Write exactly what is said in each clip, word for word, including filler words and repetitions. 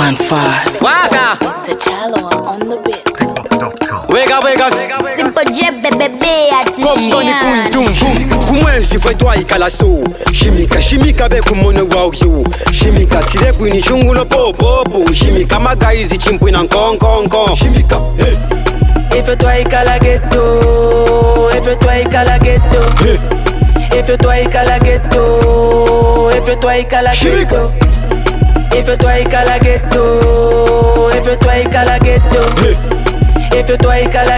One five. Wafia. Mister Chalo on the beat. Wake up, wake up. Simple J bébé Komboni artisan. kuntum bum. Kumwenzi fetwa ikalasto. Shimika shimika be kumono wa yo. Shimika sire kwini shungulo po po po. Shimika magaizi chimpwi na kon kon kon. Shimika. Hey. Fais-toi ikala ghetto, fais-toi ikala ghetto, fais-toi ikala ghetto, fais-toi ikala ghetto, fais-toi ikala ghetto, fais-toi ikala ghetto, fais-toi ikala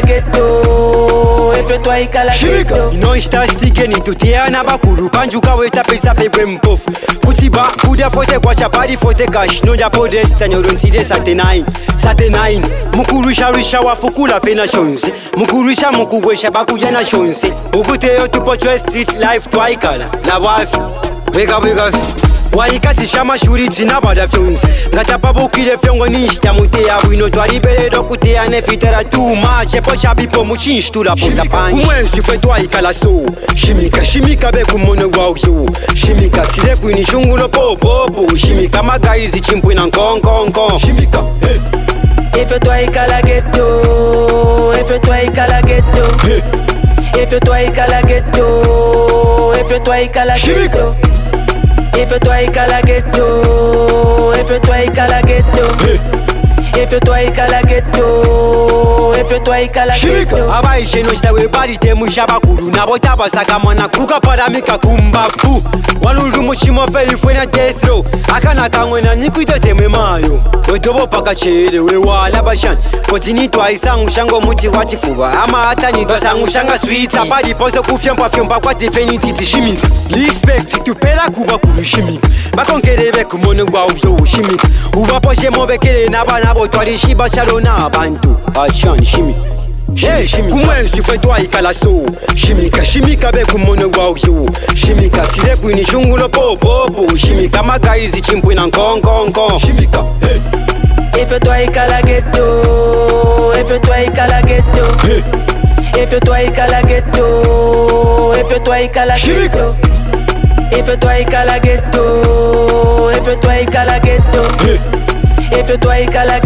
ghetto, fais-toi ikala ghetto. Ino istastique ni tutia na bakuru panjuka weta pesa pepe mpofu. Kutiba kudia fote kwa chapari fote cash no ja podesta nyorontsire sate nine sate nine mukurusha rusha wafukula fena shonse mukurusha mukugwesha bakuja na shonse ukuteyo tupo chwe street life twaikala na wafi weka weka waikatisha mashuri tina bada fyonse ngatapabukile fyongo nishita muteya bwino twaliberero kuteya nefitera tuma chepo chabipo muchinshitula poza panji kumwensi fwe twaikala so shimika shimika be kumono wa yo shimika sire kwini shungulo po po po shimika magaizi chimpwi na kon kon kon shimika hey. Fais-toi ikala ghetto, fais-toi ikala ghetto, fais-toi ikala ghetto, fais-toi ikala ghetto, fais-toi ikala ghetto, fais-toi ikala ghetto, fais-toi ikala ghetto, fais-toi ikala ghetto. Abaishe no shtawe parite mushabakuru nabo tabasaka mwana kuka paramika kumbafu walulu mushimo fe ifwena tesro akana kangwe na nikuite teme mayo wedobo pakachere we wala bashan kotini twaisangu shango muti wachifuba ama hata ni dosangu shanga sweet apadi pose kufyompa fyompa kwa defeniti tishimik respect tupela kuba kuru shimik bakonkerebe kumono gwa uyo shimik ubaposhe mobekele naba nabo twali shiba shalona abantu ashan shimik. Hey, kumwenzi fetwa ikala so shimika shimika be kumono wa yo shimika sire kwini shungulo po po po shimika magaizi chimpwi na kon kon kon shimika. Hey. Fais-toi ikala ghetto, fais-toi ikala ghetto, fais-toi ikala ghetto, fais-toi ikala ghetto, fais-toi ikala ghetto, fais-toi ikala ghetto, fais-toi ikala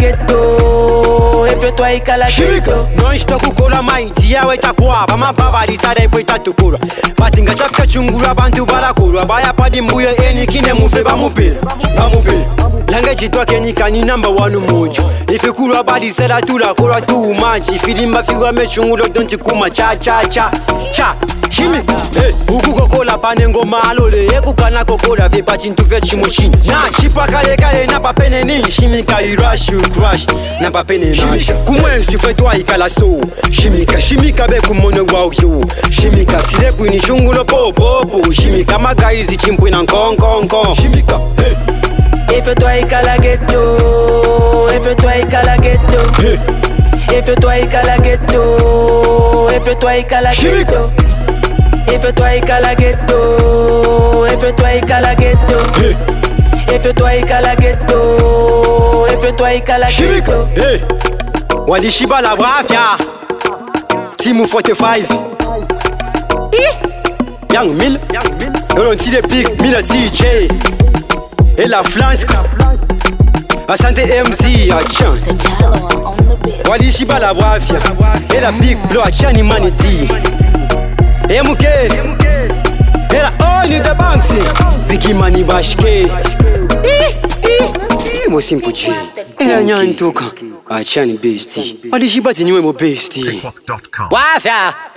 ghetto, fais-toi ikala ghetto. No ishtakukola maiti yawe takwa bamababa lisara ifwe tatukura batinga chafika chungura abantu barakurwa baya padi mbuye eni kine mufe bamupira bamupira lange chitwa kenyikani number one mojo ifikurwa badi sera tula kura too much ifilimba fiwa mechungulo donti kuma cha cha cha cha shimi hey ukukokola pane ngoma alole ekukana kokola vipa chintu vya chimushini na chipa kale kale na papene ni shimika irash you crush na papene na kumwenzi fetwa ikala so shimika shimika be kumono wa yo shimika sire kwini shungulo po po po shimika magaizi chimpwi na kon kon kon shimika. Hey. Fais-toi ikala ghetto, fais-toi ikala ghetto, fais-toi ikala ghetto, fais-toi ikala ghetto, fais-toi ikala ghetto, fais-toi ikala ghetto, fais-toi ikala ghetto, fais-toi ikala ghetto. Hey, walishiba la wafia Timu forty-five Young Mill Yoron T the Big Mila T J et la flanche Asante M Z Achan Mister Chalo on the beat. walishiba la wafia et la Big Blow Achan Humanity M K et la All in the Banks Biggie Money Bashke Mo simple G ila nyantoka Achan Bestie walishiba zinywe mo Bestie TikTok dot com. Wafia